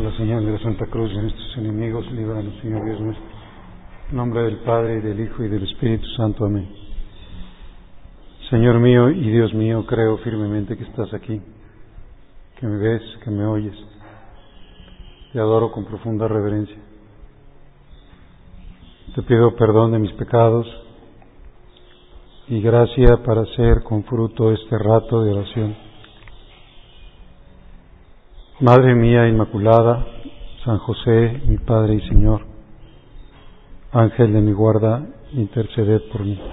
la señal de la Santa Cruz de nuestros enemigos, líbranos, Señor Dios nuestro. En nombre del Padre, y del Hijo, y del Espíritu Santo. Amén. Señor mío y Dios mío, creo firmemente que estás aquí, que me ves, que me oyes. Te adoro con profunda reverencia. Te pido perdón de mis pecados y gracia para hacer con fruto este rato de oración. Madre mía Inmaculada, San José, mi Padre y Señor, Ángel de mi guarda, interceded por mí.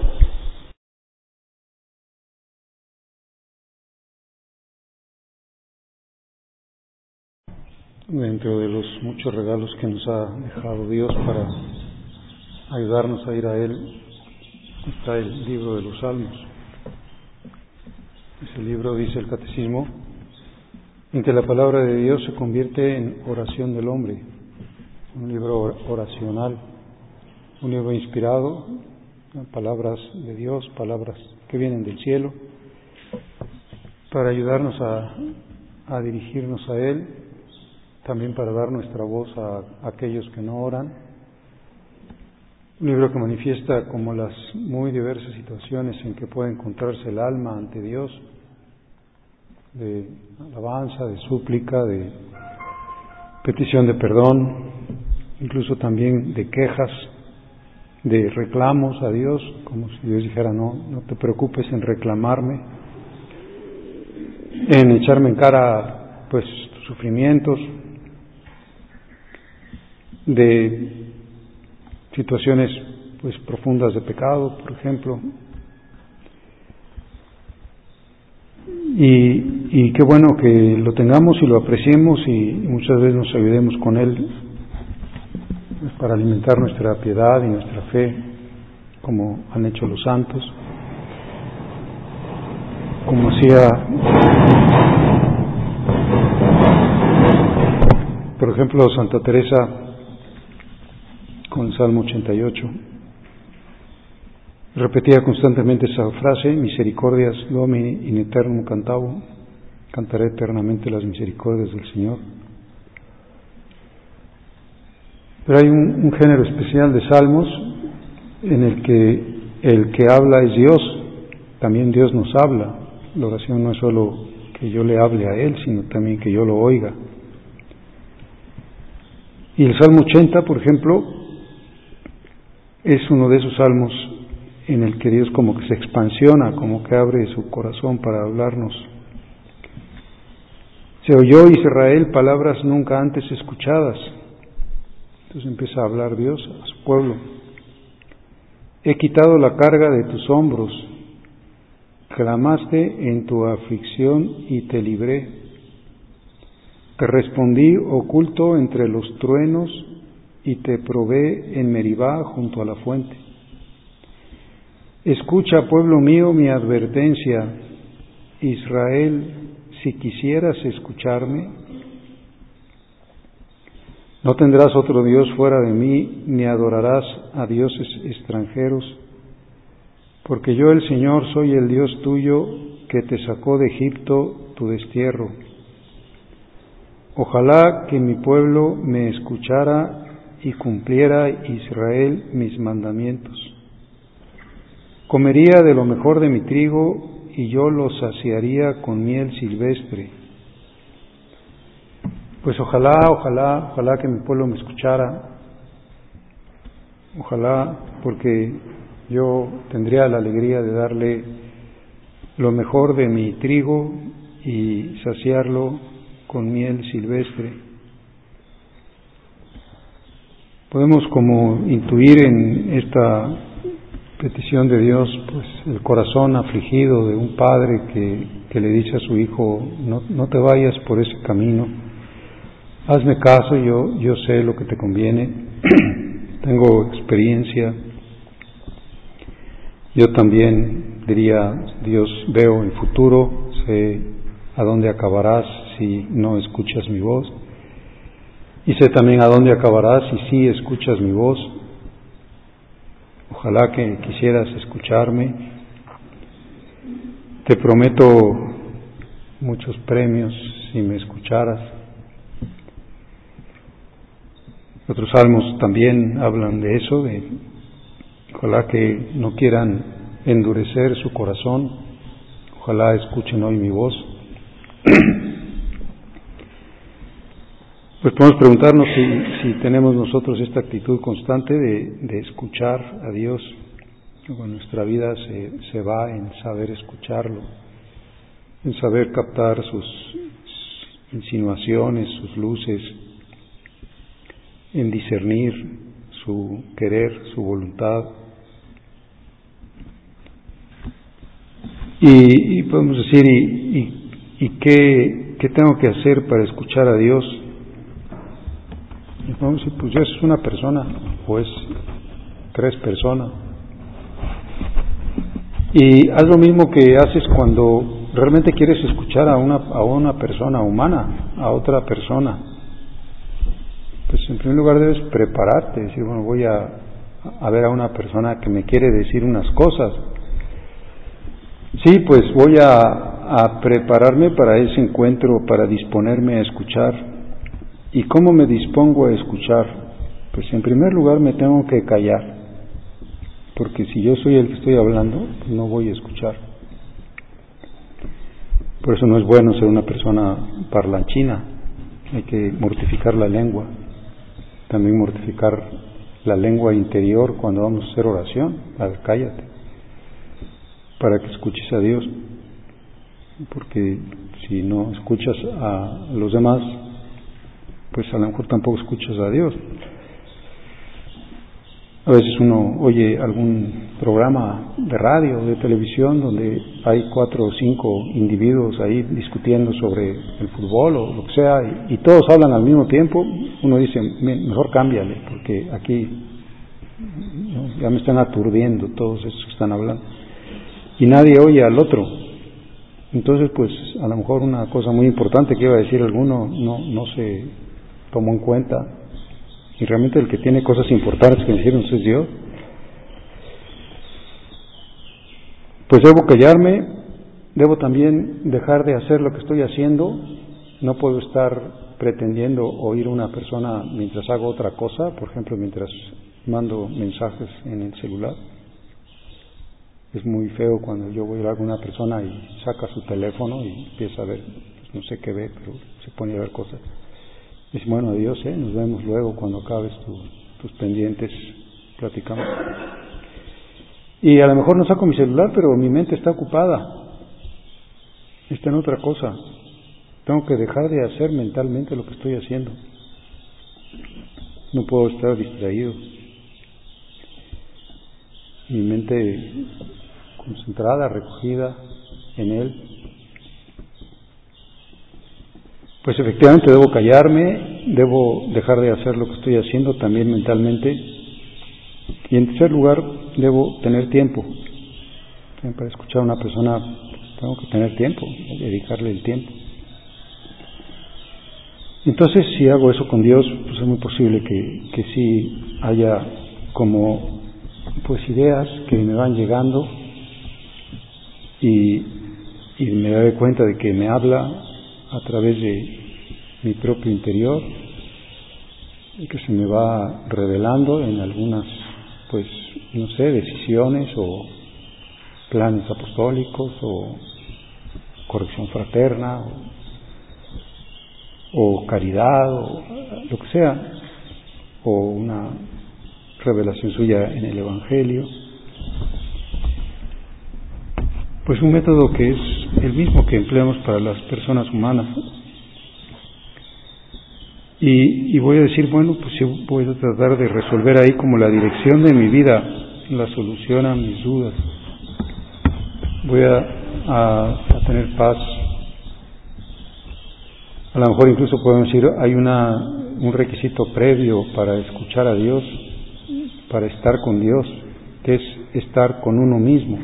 Dentro de los muchos regalos que nos ha dejado Dios para ayudarnos a ir a Él, está el libro de los Salmos. Ese libro, dice el Catecismo, en que la palabra de Dios se convierte en oración del hombre, un libro oracional, un libro inspirado, palabras de Dios, palabras que vienen del cielo, para ayudarnos a dirigirnos a Él, también para dar nuestra voz a aquellos que no oran. Un libro que manifiesta como las muy diversas situaciones en que puede encontrarse el alma ante Dios, de alabanza, de súplica, de petición de perdón, incluso también de quejas, de reclamos a Dios, como si Dios dijera, no te preocupes en reclamarme, en echarme en cara pues tus sufrimientos, de situaciones pues profundas de pecado, por ejemplo. Y qué bueno que lo tengamos y lo apreciemos y muchas veces nos ayudemos con él pues, para alimentar nuestra piedad y nuestra fe, como han hecho los santos, como hacía, por ejemplo, Santa Teresa con el Salmo 88. Repetía constantemente esa frase: misericordias Domini in aeternum cantabo, cantaré eternamente las misericordias del Señor. Pero hay un género especial de salmos en el que habla es Dios, también Dios nos habla. La oración no es solo que yo le hable a Él, sino también que yo lo oiga. Y el Salmo 80, por ejemplo, es uno de esos salmos en el que Dios como que se expansiona, como que abre su corazón para hablarnos. Se oyó Israel palabras nunca antes escuchadas. Entonces empieza a hablar Dios a su pueblo. He quitado la carga de tus hombros, clamaste en tu aflicción y te libré. Te respondí oculto entre los truenos y te probé en Meribá junto a la fuente. Escucha, pueblo mío, mi advertencia, Israel, si quisieras escucharme. No tendrás otro Dios fuera de mí, ni adorarás a dioses extranjeros, porque yo, el Señor, soy el Dios tuyo, que te sacó de Egipto, tu destierro. Ojalá que mi pueblo me escuchara y cumpliera Israel mis mandamientos. Comería de lo mejor de mi trigo y yo lo saciaría con miel silvestre. Pues ojalá que mi pueblo me escuchara. Ojalá, porque yo tendría la alegría de darle lo mejor de mi trigo y saciarlo con miel silvestre. Podemos como intuir en esta petición de Dios, pues el corazón afligido de un padre que le dice a su hijo, no te vayas por ese camino, hazme caso, yo sé lo que te conviene, tengo experiencia, yo también diría, Dios, veo el futuro, sé a dónde acabarás si no escuchas mi voz, y sé también a dónde acabarás si sí escuchas mi voz. Ojalá que quisieras escucharme. Te prometo muchos premios si me escucharas. Otros salmos también hablan de eso, de ojalá que no quieran endurecer su corazón, ojalá escuchen hoy mi voz. Pues podemos preguntarnos si tenemos nosotros esta actitud constante de escuchar a Dios. Bueno, nuestra vida se va en saber escucharlo, en saber captar sus insinuaciones, sus luces, en discernir su querer, su voluntad. Y podemos decir, ¿y qué tengo que hacer para escuchar a Dios? Y vamos a decir, pues ya es una persona, o es 3 personas. Y haz lo mismo que haces cuando realmente quieres escuchar a una persona humana, a otra persona. Pues en primer lugar debes prepararte, decir, bueno, voy a ver a una persona que me quiere decir unas cosas. Sí, pues voy a prepararme para ese encuentro, para disponerme a escuchar. ¿Y cómo me dispongo a escuchar? Pues en primer lugar me tengo que callar, porque si yo soy el que estoy hablando, pues no voy a escuchar. Por eso no es bueno ser una persona parlanchina, hay que mortificar la lengua, también mortificar la lengua interior cuando vamos a hacer oración. A ver, cállate, para que escuches a Dios, porque si no escuchas a los demás, pues a lo mejor tampoco escuchas a Dios. A veces uno oye algún programa de radio o de televisión donde hay 4 o 5 individuos ahí discutiendo sobre el fútbol o lo que sea, y todos hablan al mismo tiempo. Uno dice, mejor cámbiale, porque aquí ya me están aturdiendo todos esos que están hablando. Y nadie oye al otro. Entonces, pues a lo mejor una cosa muy importante que iba a decir alguno no se tomó en cuenta, y realmente el que tiene cosas importantes que decirnos es Dios. Pues debo callarme, debo también dejar de hacer lo que estoy haciendo. No puedo estar pretendiendo oír a una persona mientras hago otra cosa, por ejemplo, mientras mando mensajes en el celular. Es muy feo cuando yo voy a hablar con una persona y saca su teléfono y empieza a ver, pues no sé qué ve, pero se pone a ver cosas. Dice, bueno, adiós, nos vemos luego cuando acabes tus pendientes, platicamos. Y a lo mejor no saco mi celular, pero mi mente está ocupada, está en otra cosa. Tengo que dejar de hacer mentalmente lo que estoy haciendo. No puedo estar distraído. Mi mente concentrada, recogida en Él. Pues efectivamente debo callarme, debo dejar de hacer lo que estoy haciendo también mentalmente. Y en tercer lugar, debo tener tiempo. Para escuchar a una persona, pues tengo que tener tiempo, dedicarle el tiempo. Entonces, si hago eso con Dios, pues es muy posible que sí haya como pues ideas que me van llegando y me doy cuenta de que me habla a través de mi propio interior y que se me va revelando en algunas, pues, no sé, decisiones o planes apostólicos o corrección fraterna o caridad o lo que sea, o una revelación suya en el Evangelio. Pues un método que es el mismo que empleamos para las personas humanas. Y voy a decir, bueno, pues yo voy a tratar de resolver ahí como la dirección de mi vida, la solución a mis dudas. Voy a tener paz. A lo mejor incluso podemos decir, hay un requisito previo para escuchar a Dios, para estar con Dios, que es estar con uno mismo.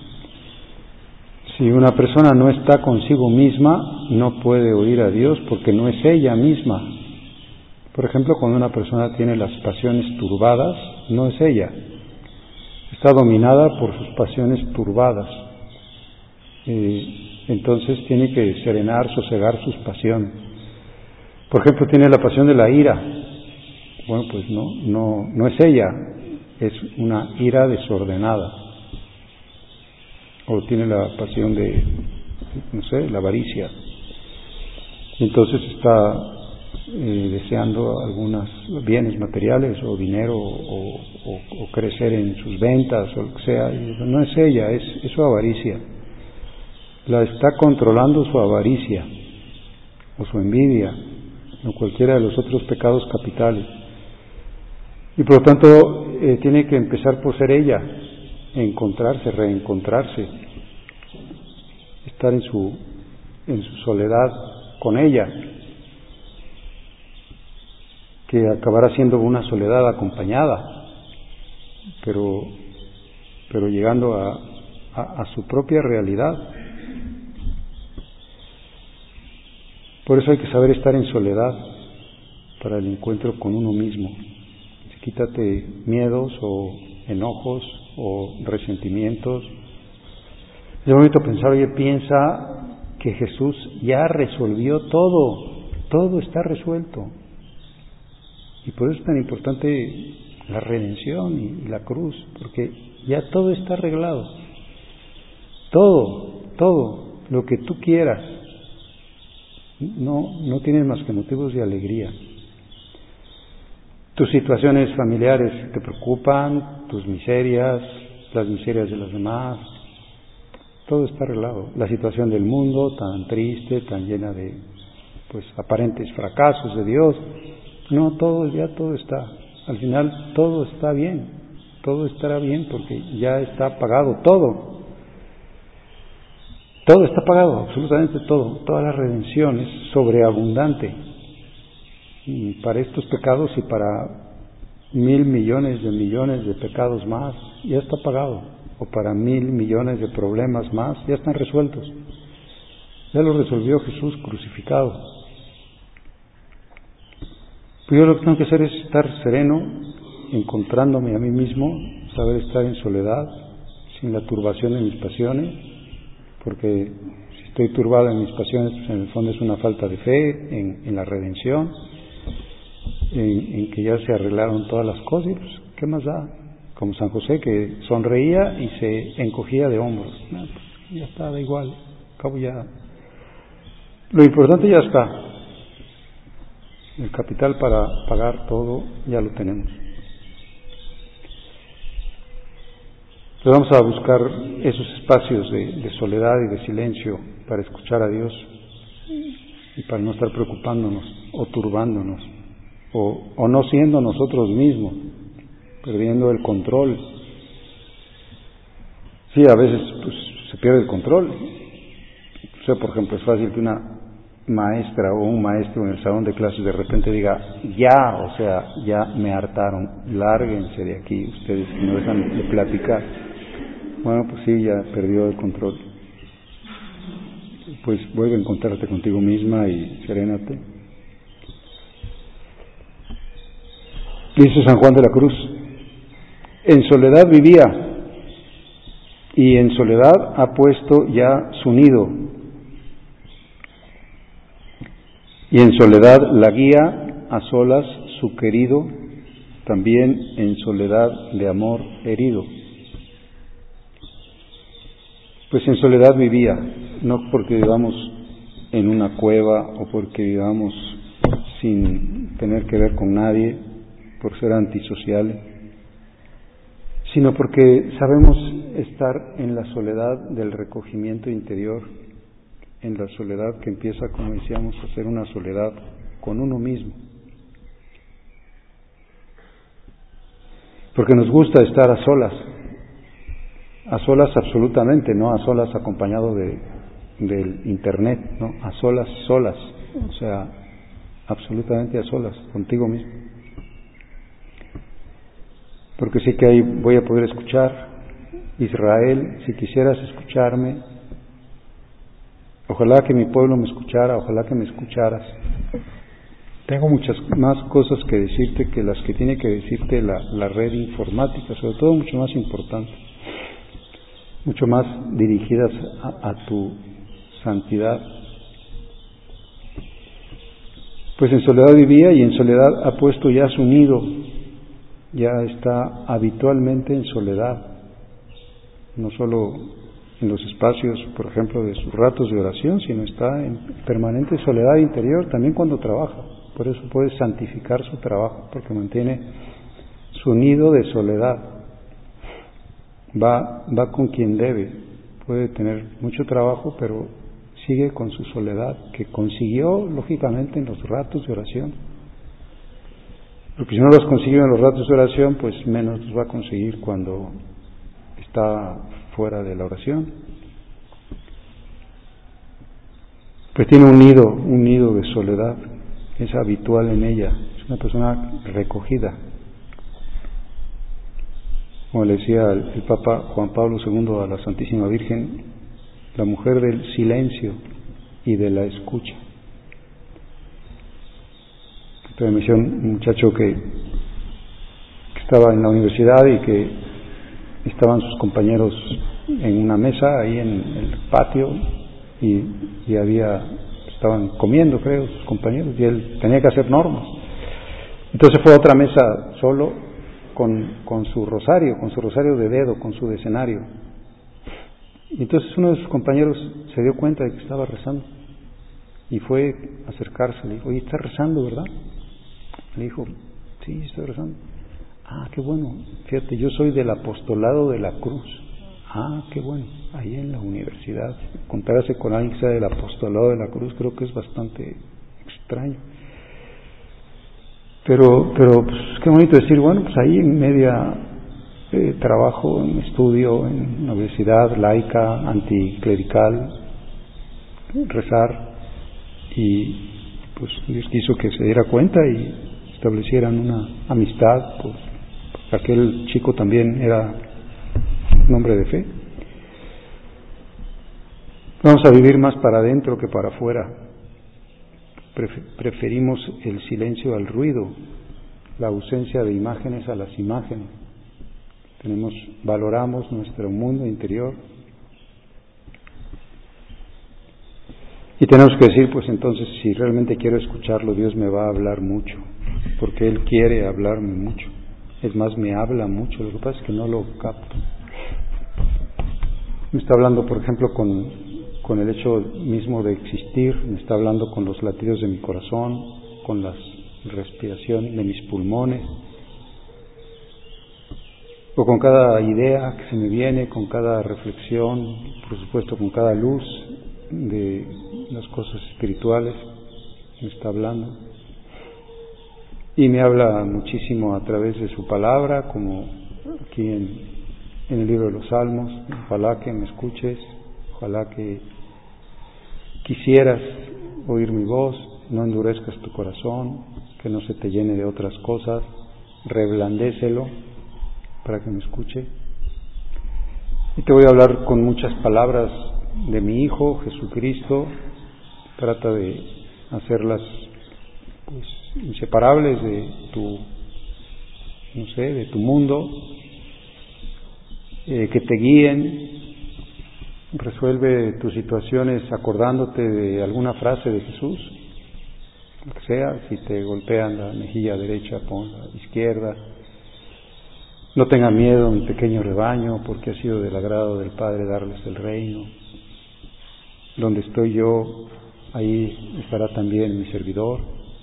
Si una persona no está consigo misma, no puede oír a Dios porque no es ella misma. Por ejemplo, cuando una persona tiene las pasiones turbadas, no es ella. Está dominada por sus pasiones turbadas. Entonces tiene que serenar, sosegar sus pasiones. Por ejemplo, tiene la pasión de la ira. Bueno, pues no es ella, es una ira desordenada. O tiene la pasión de, la avaricia. Y entonces está deseando algunos bienes materiales o dinero o crecer en sus ventas o lo que sea. Y no es ella, es su avaricia. La está controlando su avaricia o su envidia o cualquiera de los otros pecados capitales. Y por lo tanto tiene que empezar por ser ella, encontrarse, reencontrarse, estar en su soledad con ella, que acabará siendo una soledad acompañada, pero llegando a su propia realidad. Por eso hay que saber estar en soledad para el encuentro con uno mismo. Quítate miedos o enojos o resentimientos. Es bonito pensar, oye, piensa que Jesús ya resolvió todo está resuelto. Y por eso es tan importante la redención y la cruz, porque ya todo está arreglado. Todo, lo que tú quieras. No tienes más que motivos de alegría. Tus situaciones familiares te preocupan, tus miserias, las miserias de los demás, todo está arreglado. La situación del mundo tan triste, tan llena de aparentes fracasos de Dios, todo está. Al final todo está bien, todo estará bien porque ya está pagado todo. Todo está pagado, absolutamente todo. Toda la redención es sobreabundante. Y para estos pecados y para 1,000 millones de millones de pecados más, ya está pagado. O para 1,000 millones de problemas más, ya están resueltos. Ya lo resolvió Jesús crucificado. Pues yo lo que tengo que hacer es estar sereno, encontrándome a mí mismo, saber estar en soledad, sin la turbación de mis pasiones, porque si estoy turbado en mis pasiones, pues en el fondo es una falta de fe en la redención, en que ya se arreglaron todas las cosas, y pues, ¿qué más da? Como San José, que sonreía y se encogía de hombros. Pues, ya está, da igual, acabo ya. Lo importante ya está. El capital para pagar todo ya lo tenemos. Entonces vamos a buscar esos espacios de soledad y de silencio para escuchar a Dios y para no estar preocupándonos o turbándonos o no siendo nosotros mismos, perdiendo el control. Sí, a veces se pierde el control. O sea, por ejemplo, es fácil que una maestra o un maestro en el salón de clases de repente diga, ya me hartaron, lárguense de aquí, ustedes que no dejan de platicar. Bueno, pues sí, ya perdió el control. Pues vuelve a encontrarte contigo misma y serénate. Dice San Juan de la Cruz, en soledad vivía y en soledad ha puesto ya su nido. Y en soledad la guía, a solas su querido, también en soledad de amor herido. Pues en soledad vivía, no porque vivamos en una cueva o porque vivamos sin tener que ver con nadie, por ser antisociales, sino porque sabemos estar en la soledad del recogimiento interior, en la soledad que empieza, como decíamos, a ser una soledad con uno mismo. Porque nos gusta estar a solas absolutamente, no a solas acompañado del internet, no, a solas, o sea, absolutamente a solas, contigo mismo. Porque sé que ahí voy a poder escuchar. Israel, si quisieras escucharme, ojalá que mi pueblo me escuchara, ojalá que me escucharas. Tengo muchas más cosas que decirte que las que tiene que decirte la red informática, sobre todo mucho más importantes, mucho más dirigidas a tu santidad. Pues en soledad vivía y en soledad ha puesto ya su nido, ya está habitualmente en soledad, no solo en los espacios, por ejemplo, de sus ratos de oración, sino está en permanente soledad interior también cuando trabaja. Por eso puede santificar su trabajo, porque mantiene su nido de soledad. Va con quien debe, puede tener mucho trabajo, pero sigue con su soledad, que consiguió lógicamente en los ratos de oración. Porque si no los consiguió en los ratos de oración, pues menos los va a conseguir cuando está fuera de la oración. Pues tiene un nido de soledad, es habitual en ella, es una persona recogida. Como le decía el Papa Juan Pablo II a la Santísima Virgen, la mujer del silencio y de la escucha. Entonces me decía un muchacho que estaba en la universidad y que estaban sus compañeros en una mesa ahí en el patio y estaban comiendo, creo, sus compañeros, y él tenía que hacer normas. Entonces fue a otra mesa solo con su rosario de dedo, con su decenario. Y entonces uno de sus compañeros se dio cuenta de que estaba rezando y fue a acercarse, le dijo: oye, ¿estás rezando, verdad? Le dijo: sí, estoy rezando. Ah, qué bueno, fíjate, yo soy del apostolado de la cruz. Ah, qué bueno, ahí en la universidad. Contarse con alguien que sea del apostolado de la cruz creo que es bastante extraño. Pero pues qué bonito decir, bueno, pues ahí en media trabajo, en estudio, en una universidad laica, anticlerical, rezar, y pues Dios quiso que se diera cuenta y establecieran una amistad, pues aquel chico también era un hombre de fe. Vamos a vivir más para adentro que para afuera. Preferimos el silencio al ruido, la ausencia de imágenes a las imágenes. Valoramos nuestro mundo interior. Y tenemos que decir, pues entonces, si realmente quiero escucharlo, Dios me va a hablar mucho, porque Él quiere hablarme mucho. Es más, me habla mucho, lo que pasa es que no lo capto. Me está hablando, por ejemplo, con el hecho mismo de existir, me está hablando con los latidos de mi corazón, con la respiración de mis pulmones, o con cada idea que se me viene, con cada reflexión, por supuesto con cada luz de las cosas espirituales, me está hablando. Y me habla muchísimo a través de su palabra, como aquí en el libro de los Salmos. Ojalá que me escuches, ojalá que quisieras oír mi voz, no endurezcas tu corazón, que no se te llene de otras cosas, reblandécelo para que me escuche. Y te voy a hablar con muchas palabras de mi Hijo Jesucristo. Trata de hacerlas pues inseparables de tu mundo, que te guíen. Resuelve tus situaciones acordándote de alguna frase de Jesús, lo que sea. Si te golpean la mejilla derecha, pon la izquierda. No tenga miedo, mi pequeño rebaño, porque ha sido del agrado del Padre darles el reino. Donde estoy yo, ahí estará también mi servidor.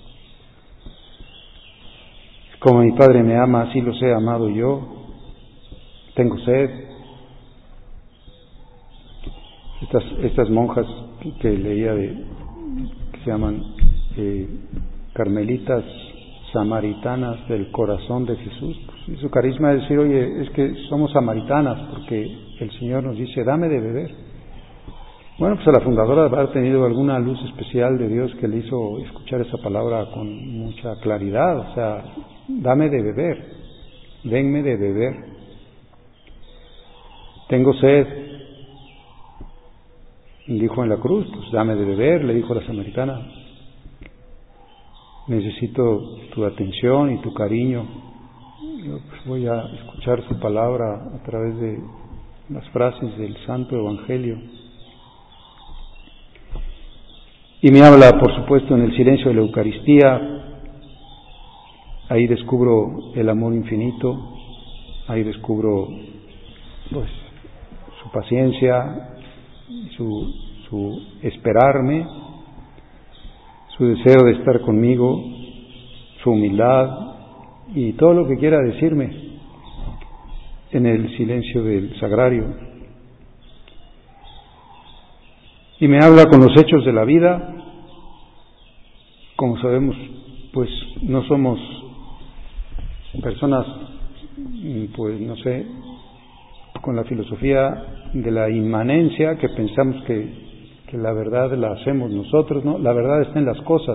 Como mi Padre me ama, así los he amado yo. Tengo sed. Estas monjas que leía que se llaman carmelitas samaritanas del corazón de Jesús, pues, su carisma es decir: oye, es que somos samaritanas porque el Señor nos dice: dame de beber. Bueno, pues a la fundadora habrá tenido alguna luz especial de Dios que le hizo escuchar esa palabra con mucha claridad. O sea, dame de beber, denme de beber. Tengo sed, dijo en la cruz, pues dame de beber, le dijo la samaritana. Necesito tu atención y tu cariño. Yo pues voy a escuchar su palabra a través de las frases del Santo Evangelio. Y me habla, por supuesto, en el silencio de la Eucaristía. Ahí descubro el amor infinito, ahí descubro pues su paciencia, su esperarme, su deseo de estar conmigo, su humildad y todo lo que quiera decirme en el silencio del sagrario. Y me habla con los hechos de la vida. Como sabemos, pues no somos personas, pues no sé, con la filosofía de la inmanencia, que pensamos que la verdad la hacemos nosotros, ¿no? La verdad está en las cosas,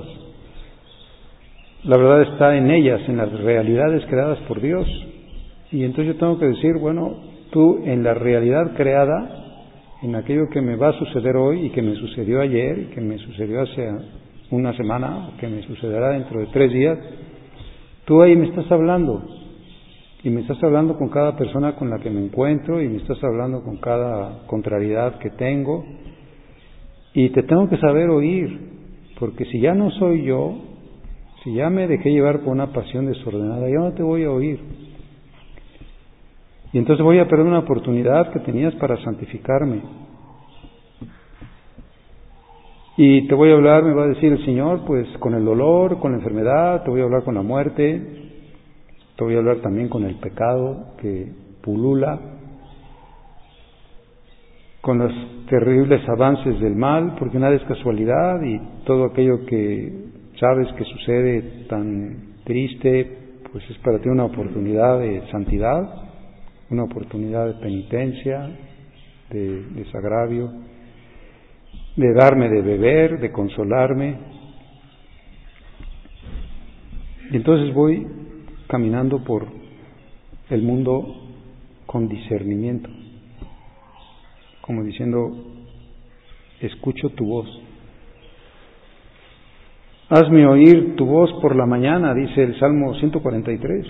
la verdad está en ellas, en las realidades creadas por Dios. Y entonces yo tengo que decir, bueno, tú en la realidad creada, en aquello que me va a suceder hoy y que me sucedió ayer y que me sucedió hace una semana, o que me sucederá dentro de 3 días, tú ahí me estás hablando, y me estás hablando con cada persona con la que me encuentro, y me estás hablando con cada contrariedad que tengo, y te tengo que saber oír, porque si ya no soy yo, si ya me dejé llevar por una pasión desordenada, ya no te voy a oír. Y entonces voy a perder una oportunidad que tenías para santificarme. Y te voy a hablar, me va a decir el Señor, pues con el dolor, con la enfermedad, te voy a hablar con la muerte, te voy a hablar también con el pecado que pulula, con los terribles avances del mal, porque nada es casualidad y todo aquello que sabes que sucede tan triste, pues es para ti una oportunidad de santidad, una oportunidad de penitencia, de desagravio, de darme de beber, de consolarme. Y entonces voy caminando por el mundo con discernimiento, como diciendo, escucho tu voz. Hazme oír tu voz por la mañana, dice el Salmo 143.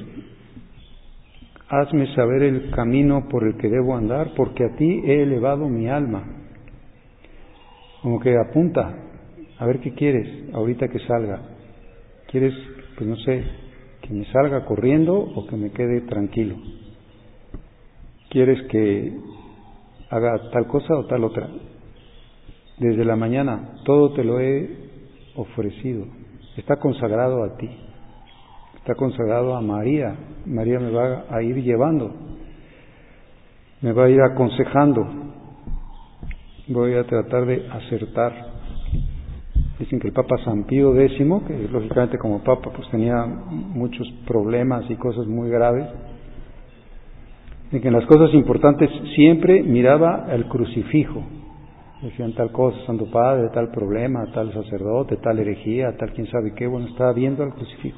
Hazme saber el camino por el que debo andar, porque a ti he elevado mi alma. Como que apunta, a ver qué quieres ahorita que salga. ¿Quieres, pues no sé, que me salga corriendo o que me quede tranquilo? ¿Quieres que haga tal cosa o tal otra? Desde la mañana todo te lo he ofrecido. Está consagrado a ti. Está consagrado a María. María me va a ir llevando, me va a ir aconsejando. Voy a tratar de acertar. Dicen que el Papa San Pío X, que lógicamente como Papa pues tenía muchos problemas y cosas muy graves, de que en las cosas importantes siempre miraba al crucifijo. Decían tal cosa, Santo Padre, tal problema, tal sacerdote, tal herejía, tal quién sabe qué, bueno, estaba viendo al crucifijo.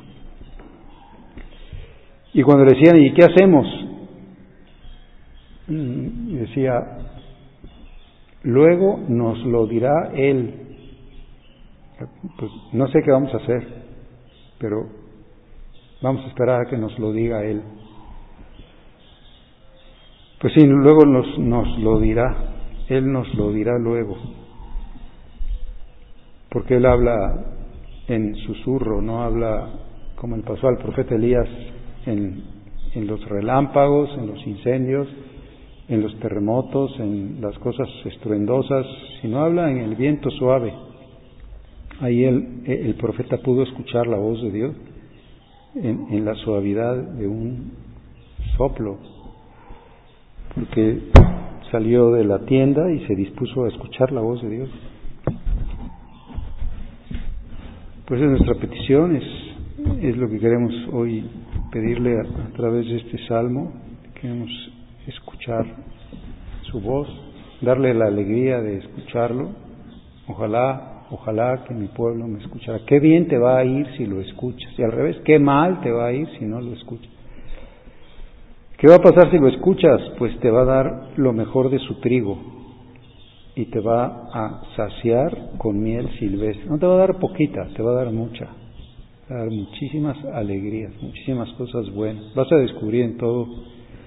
Y cuando le decían, ¿y qué hacemos? Y decía, luego nos lo dirá Él. Pues no sé qué vamos a hacer, pero vamos a esperar a que nos lo diga Él. Pues sí, luego nos lo dirá, Él nos lo dirá luego, porque Él habla en susurro, no habla como le pasó al profeta Elías en los relámpagos, en los incendios, en los terremotos, en las cosas estruendosas, sino habla en el viento suave. Ahí el profeta pudo escuchar la voz de Dios en la suavidad de un soplo, porque salió de la tienda y se dispuso a escuchar la voz de Dios. Pues es nuestra petición, es lo que queremos hoy pedirle a través de este salmo. Queremos escuchar su voz, darle la alegría de escucharlo. Ojalá que mi pueblo me escuchara. Qué bien te va a ir si lo escuchas, y al revés, qué mal te va a ir si no lo escuchas. ¿Qué va a pasar si lo escuchas? Pues te va a dar lo mejor de su trigo y te va a saciar con miel silvestre. No te va a dar poquita, te va a dar mucha. Te va a dar muchísimas alegrías, muchísimas cosas buenas. Vas a descubrir en todo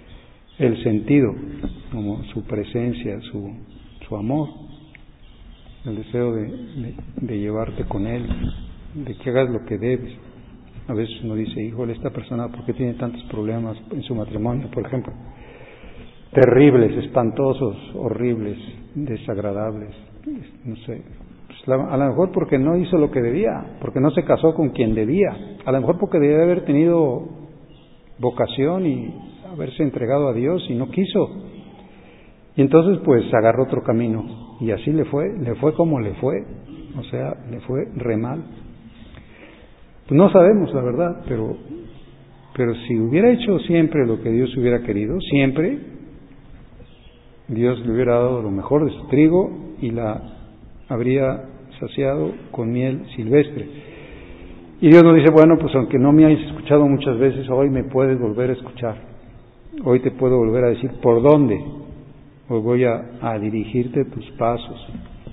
el sentido, como su presencia, su amor. el deseo de llevarte con Él, de que hagas lo que debes. A veces uno dice, híjole, esta persona, ¿por qué tiene tantos problemas en su matrimonio, por ejemplo? Terribles, espantosos, horribles, desagradables, no sé. Pues a lo mejor porque no hizo lo que debía, porque no se casó con quien debía, a lo mejor porque debía haber tenido vocación y haberse entregado a Dios y no quiso. Y entonces pues agarró otro camino y así le fue como le fue, o sea, le fue re mal. Pues no sabemos la verdad, pero si hubiera hecho siempre lo que Dios hubiera querido, siempre, Dios le hubiera dado lo mejor de su trigo y la habría saciado con miel silvestre. Y Dios nos dice, bueno, pues aunque no me hayas escuchado muchas veces, hoy me puedes volver a escuchar. Hoy te puedo volver a decir por dónde. Hoy voy a dirigirte tus pasos.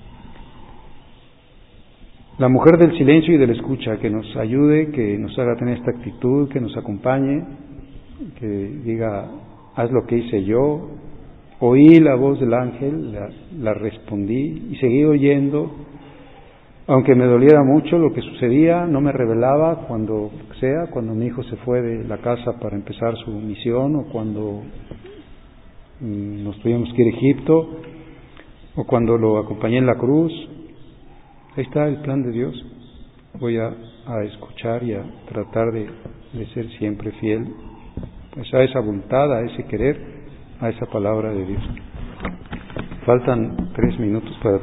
La mujer del silencio y de la escucha, que nos ayude, que nos haga tener esta actitud, que nos acompañe, que diga, haz lo que hice yo. Oí la voz del ángel, la respondí y seguí oyendo, aunque me doliera mucho lo que sucedía, no me rebelaba cuando mi hijo se fue de la casa para empezar su misión, o cuando nos tuvimos que ir a Egipto, o cuando lo acompañé en la cruz. Ahí está el plan de Dios. Voy a escuchar y a tratar de ser siempre fiel pues a esa voluntad, a ese querer, a esa palabra de Dios. Faltan 3 minutos para